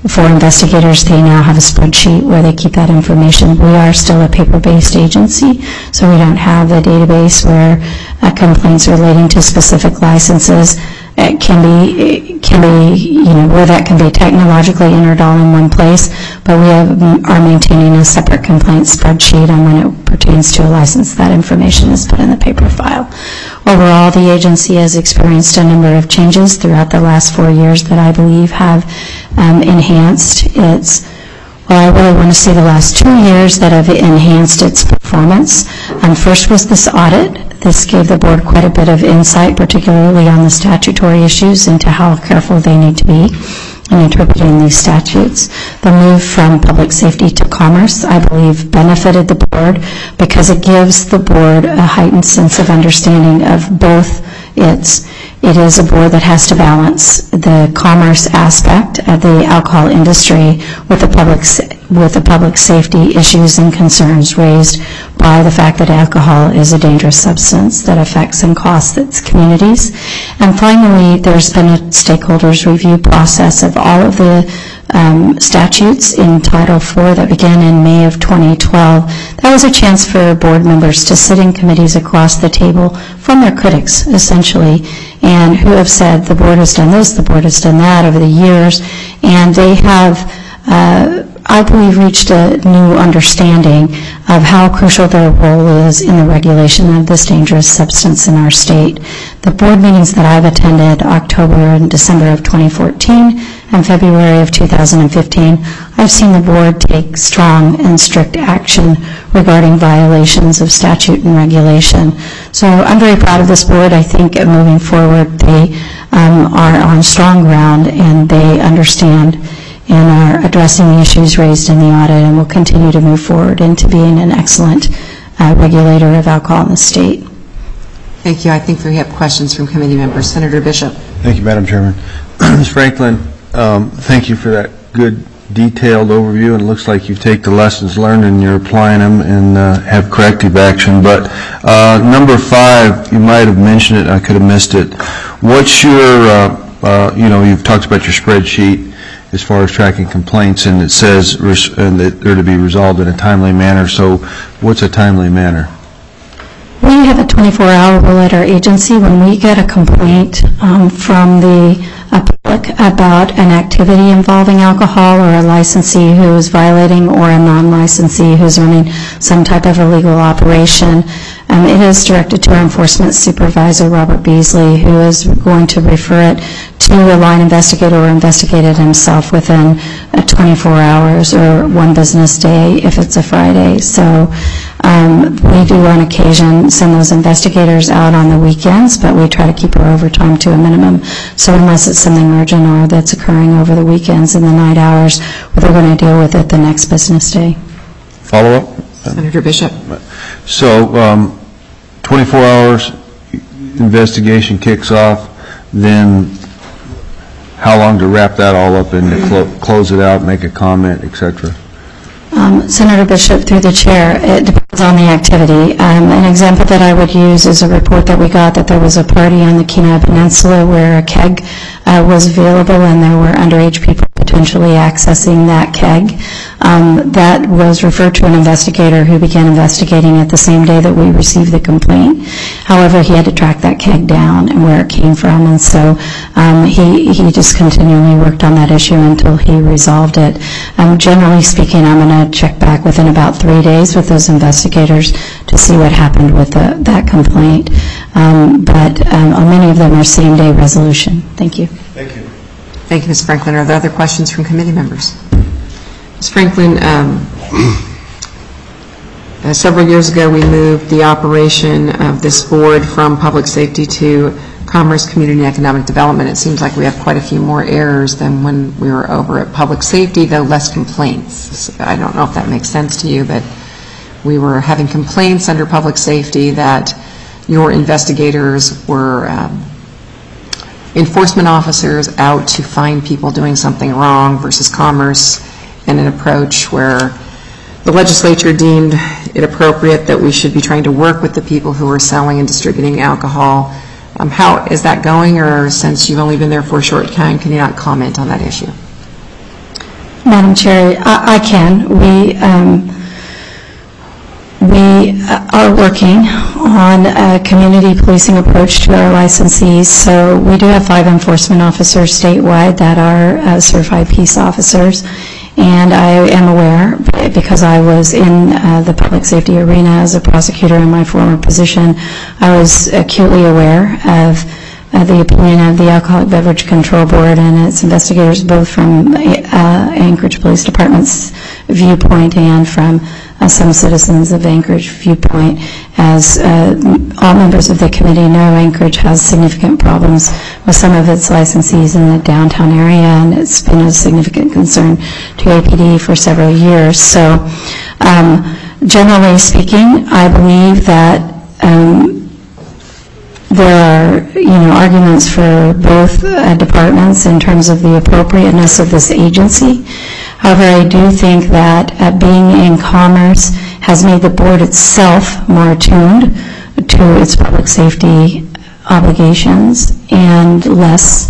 For investigators, they now have a spreadsheet where they keep that information. We are still a paper-based agency, so we don't have a database where complaints relating to specific licenses can be, where that can be technologically entered all in one place, but we are maintaining a separate complaint spreadsheet on when it pertains to a license. That information is put in the paper file. Overall, the agency has experienced a number of changes throughout the last 4 years that I believe have enhanced its, I really want to say the last 2 years that have enhanced its performance. First was this audit. This gave the board quite a bit of insight, particularly on the statutory issues, into how careful they need to be in interpreting these statutes. The move from public safety to commerce, I believe, benefited the board because it gives the board a heightened sense of understanding of both its. It is a board that has to balance the commerce aspect of the alcohol industry with the public safety issues and concerns raised by the fact that alcohol is a dangerous substance that affects and costs its communities. And finally, there's been a stakeholders review process of all of the statutes in Title IV that began in May of 2012. That was a chance for board members to sit in committees across the table from their critics, essentially, and who have said the board has done this, the board has done that over the years, and they have, I believe, reached a new understanding of how crucial their role is in the regulation of this dangerous substance in our state. The board meetings that I've attended, October and December of 2014 and February of 2015, I've seen the board take strong and strict action regarding violations of statute and regulation. So I'm very proud of this board. I think moving forward they are on strong ground and they understand and are addressing the issues raised in the audit and will continue to move forward into being an excellent regulator of alcohol in the state. Thank you. I think we have questions from committee members. Senator Bishop. Thank you, Madam Chairman. Ms. Franklin, thank you for that good, detailed overview, and it looks like you've taken the lessons learned and you're applying them and have corrective action. But number 5, you might have mentioned it, I could have missed it. What's your, you've talked about your spreadsheet as far as tracking complaints, and it says that they're to be resolved in a timely manner. So what's a timely manner? We have a 24-hour rule at our agency. When we get a complaint from the public about an activity involving alcohol or a licensee who is violating or a non-licensee who's running some type of illegal operation, it is directed to our enforcement supervisor, Robert Beasley, who is going to refer it to a line investigator or investigate it himself within 24 hours or 1 business day if it's a Friday. So we do on occasion send those investigators out on the weekends, but we try to keep our overtime to a minimum. So unless it's something urgent or that's occurring over the weekends and the night hours, they're going to deal with it the next business day. Follow up? Senator Bishop. So 24 hours, investigation kicks off, then how long to wrap that all up and to close it out, make a comment, etc.? Senator Bishop, through the chair, it depends on the activity. An example that I would use is a report that we got that there was a party on the Kenai Peninsula where a keg was available and there were underage people potentially accessing that keg. That was referred to an investigator who began investigating it the same day that we received the complaint. However, he had to track that keg down and where it came from, and so he just continually worked on that issue until he resolved it. Generally speaking, I'm going to check back within about 3 days with those investigators to see what happened with that complaint. But many of them are same-day resolution. Thank you. Thank you. Thank you, Ms. Franklin. Are there other questions from committee members? Ms. Franklin, several years ago we moved the operation of this board from public safety to Commerce, Community, and Economic Development. It seems like we have quite a few more errors than when we were over at public safety, though less complaints. I don't know if that makes sense to you, but we were having complaints under public safety that your investigators were enforcement officers out to find people doing something wrong versus commerce, and an approach where the legislature deemed it appropriate that we should be trying to work with the people who are selling and distributing alcohol. How is that going, or since you've only been there for a short time, can you not comment on that issue? Madam Chair, I can. We are working on a community policing approach to our licensees. So we do have 5 enforcement officers statewide that are certified peace officers. And I am aware, because I was in the public safety arena as a prosecutor in my former position, I was acutely aware of the opinion of the Alcoholic Beverage Control Board and its investigators, both from Anchorage Police Department's viewpoint and from some citizens of Anchorage viewpoint. As all members of the committee know, Anchorage has significant problems with some of its licensees in the downtown area, and it's been a significant concern to APD for several years. So generally speaking, I believe that there are, arguments for both departments in terms of the appropriateness of this agency. However, I do think that being in commerce has made the board itself more attuned to its public safety obligations and less,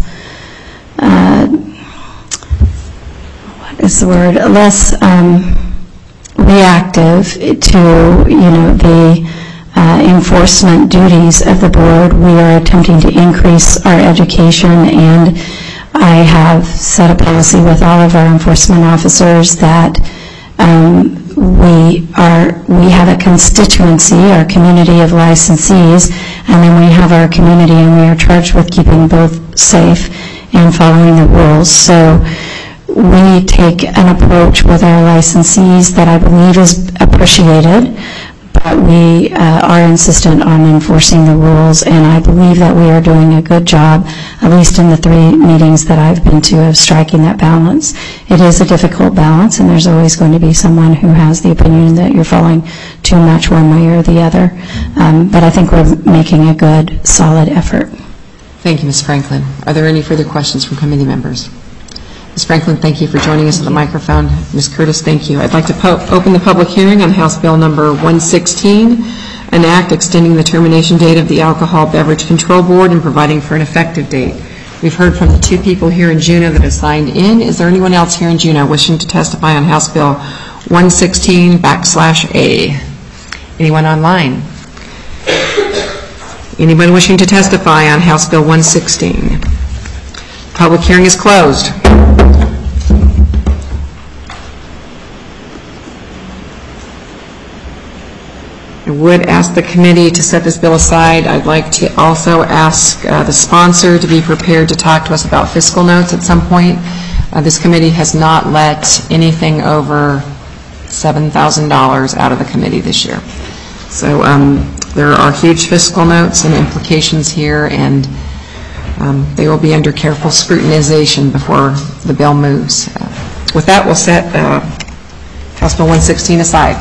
less reactive to, the enforcement duties of the board. We are attempting to increase our education, and I have set a policy with all of our enforcement officers that we have a constituency, our community of licensees, and then we have our community, and we are charged with keeping both safe and following the rules. So we take an approach with our licensees that I believe is appreciated, but we are insistent on enforcing the rules, and I believe that we are doing a good job, at least in the 3 meetings that I've been to, of striking that balance. It is a difficult balance, and there's always going to be someone who has the opinion that you're falling too much one way or the other, but I think we're making a good, solid effort. Thank you, Ms. Franklin. Are there any further questions from committee members? Ms. Franklin, thank you for joining us at the microphone. Ms. Curtis, thank you. I'd like to open the public hearing on House Bill number 116, an act extending the termination date of the Alcohol Beverage Control Board and providing for an effective date. We've heard from the 2 people here in Juneau that have signed in. Is there anyone else here in Juneau wishing to testify on House Bill 116/A? Anyone online? Anyone wishing to testify on House Bill 116? Public hearing is closed. I would ask the committee to set this bill aside. I'd like to also ask the sponsor to be prepared to talk to us about fiscal notes at some point. This committee has not let anything over $7,000 out of the committee this year. So there are huge fiscal notes and implications here, and they will be under careful scrutinization before the bill moves. With that, we'll set House Bill 116 aside.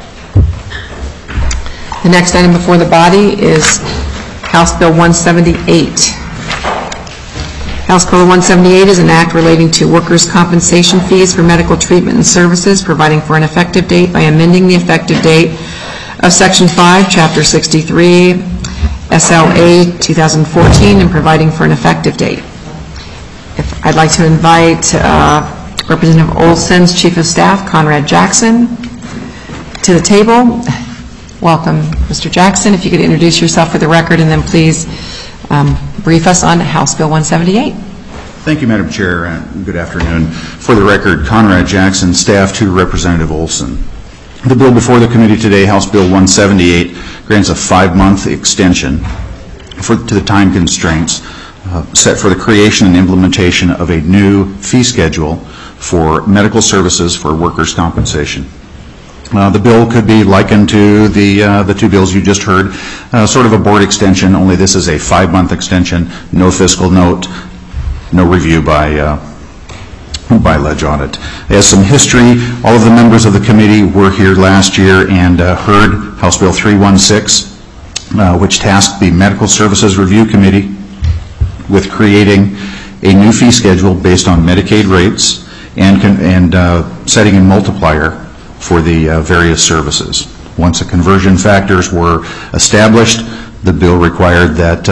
The next item before the body is House Bill 178. House Bill 178 is an act relating to workers' compensation fees for medical treatment and services, providing for an effective date by amending the effective date of Section 5, Chapter 63, SLA 2014, and providing for an effective date. I'd like to invite Representative Olson's Chief of Staff, Conrad Jackson, to the table. Welcome, Mr. Jackson. If you could introduce yourself for the record, and then please brief us on House Bill 178. Thank you, Madam Chair, and good afternoon. For the record, Conrad Jackson, staff to Representative Olson. The bill before the committee today, House Bill 178, grants a 5-month extension to the time constraints set for the creation and implementation of a new fee schedule for medical services for workers' compensation. The bill could be likened to the 2 bills you just heard, sort of a board extension, only this is a 5-month extension, no fiscal note, no review by ledge audit. As some history, all of the members of the committee were here last year and heard House Bill 316, which tasked the Medical Services Review Committee with creating a new fee schedule based on Medicaid rates and setting a multiplier for the various services. Once the conversion factors were established, the bill required that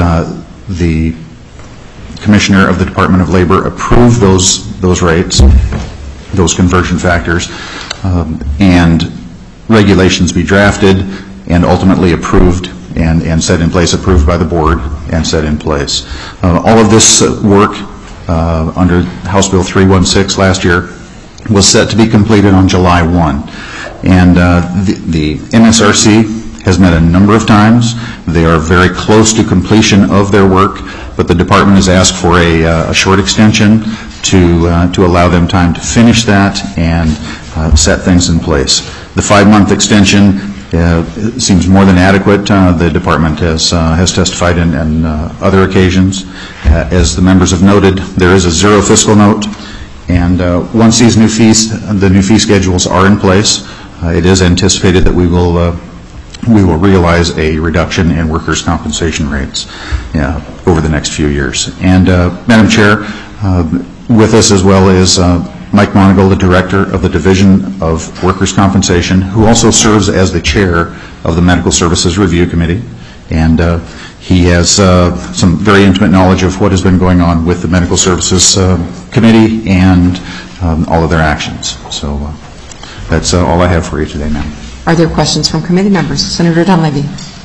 the Commissioner of the Department of Labor approve those rates, those conversion factors, and regulations be drafted and ultimately approved and set in place, approved by the board and set in place. All of this work under House Bill 316 last year was set to be completed on July 1. And the MSRC has met a number of times. They are very close to completion of their work, but the department has asked for a short extension to allow them time to finish that and set things in place. The 5-month extension seems more than adequate. The department has testified in other occasions. As the members have noted, there is a zero fiscal note, and once these the new fee schedules are in place, it is anticipated that we will realize a reduction in workers' compensation rates over the next few years. And Madam Chair, with us as well is Mike Monagle, the Director of the Division of Workers' Compensation, who also serves as the Chair of the Medical Services Review Committee. And he has some very intimate knowledge of what has been going on with the Medical Services Committee and all of their actions. So that's all I have for you today, ma'am. Are there questions from committee members? Senator Dunleavy.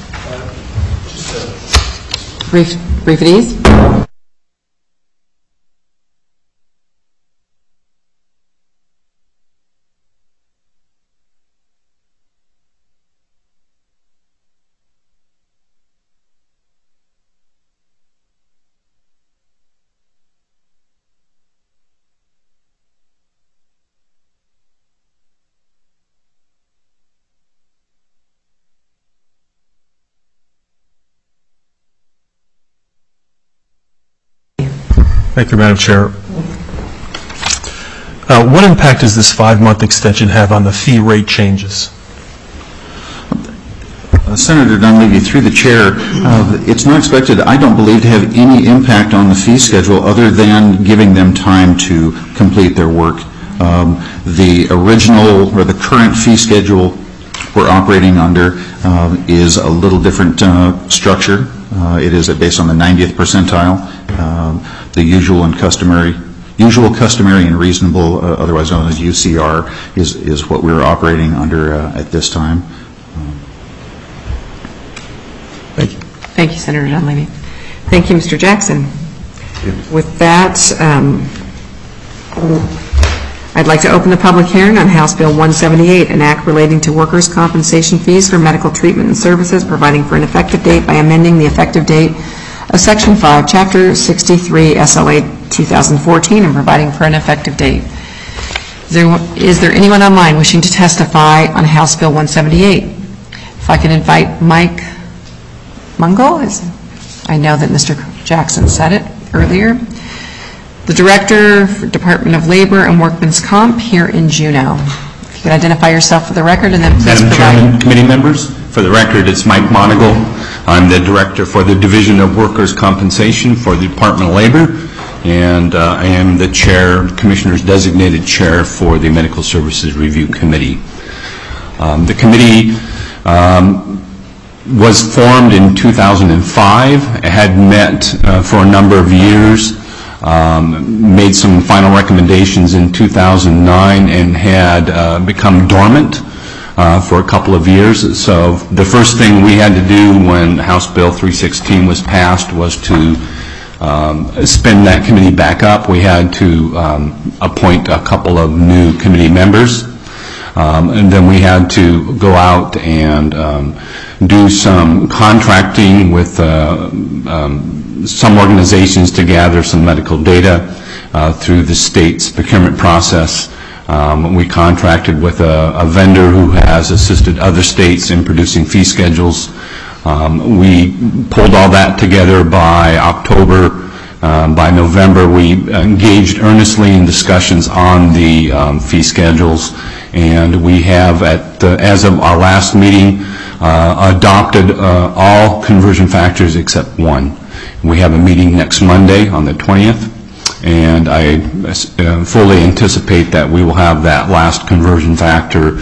Brief at ease. Thank you, Madam Chair. What impact does this 5-month extension have on the fee rate changes? Senator Dunleavy, through the chair, it's not expected, I don't believe, to have any impact on the fee schedule other than giving them time to complete their work. The original or the current fee schedule we're operating under is a little different structure. It is based on the 90th percentile. The usual, customary, and reasonable, otherwise known as UCR, is what we're operating under at this time. Thank you. Thank you, Senator Dunleavy. Thank you, Mr. Jackson. With that, I'd like to open the public hearing on House Bill 178, an act relating to workers' compensation fees for medical treatment and services, providing for an effective date by amending the effective date of Section 5, Chapter 63, SLA 2014, and providing for an effective date. Is there anyone online wishing to testify on House Bill 178? If I can invite Mike Monagle. I know that Mr. Jackson said it earlier. The Director for Department of Labor and Workmen's Comp here in Juneau. If you could identify yourself for the record and then please Madam Chairman, committee members, for the record, it's Mike Monagle. I'm the Director for the Division of Workers' Compensation for the Department of Labor, and I am the Chair, Commissioner's designated Chair for the Medical Services Review Committee. The committee was formed in 2005, had met for a number of years, made some final recommendations in 2009, and had become dormant for a couple of years. So the first thing we had to do when House Bill 316 was passed was to spin that committee back up. We had to appoint a couple of new committee members, and then we had to go out and do some contracting with some organizations to gather some medical data through the state's procurement process. We contracted with a vendor who has assisted other states in producing fee schedules. We pulled all that together by October. By November, we engaged earnestly in discussions on the fee schedules, and we have, as of our last meeting, adopted all conversion factors except one. We have a meeting next Monday on the 20th, and I fully anticipate that we will have that last conversion factor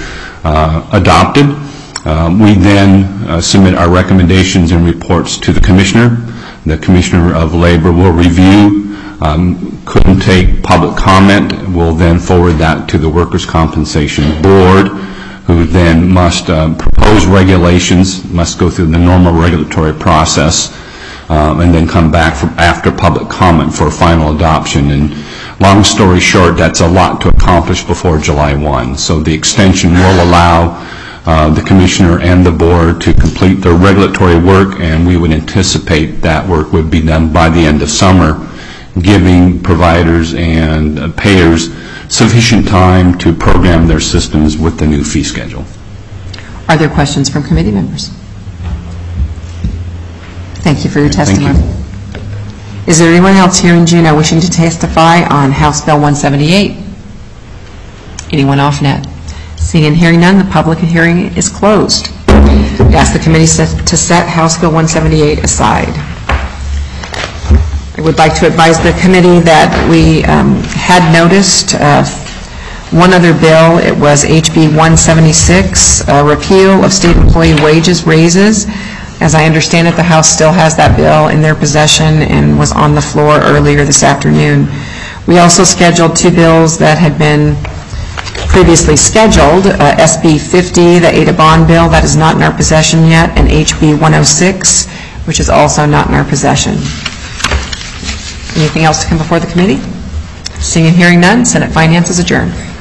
adopted. We then submit our recommendations and reports to the Commissioner. The Commissioner of Labor will review, couldn't take public comment, will then forward that to the Workers' Compensation Board, who then must propose regulations, must go through the normal regulatory process, and then come back after public comment for final adoption. And long story short, that's a lot to accomplish before July 1. So the extension will allow the Commissioner and the Board to complete their regulatory work, and we would anticipate that work would be done by the end of summer, giving providers and payers sufficient time to program their systems with the new fee schedule. Are there questions from committee members? Thank you for your testimony. Is there anyone else here in Juneau wishing to testify on House Bill 178? Anyone off net? Seeing and hearing none, the public hearing is closed. We ask the committee to set House Bill 178 aside. I would like to advise the committee that we had noticed one other bill. It was HB 176, repeal of state employee wages raises. As I understand it, the House still has that bill in their possession and was on the floor earlier this afternoon. We also scheduled two bills that had been previously scheduled, SB 50, the ADA bond bill, that is not in our possession yet, and HB 106, which is also not in our possession. Anything else to come before the committee? Seeing and hearing none, Senate Finance is adjourned.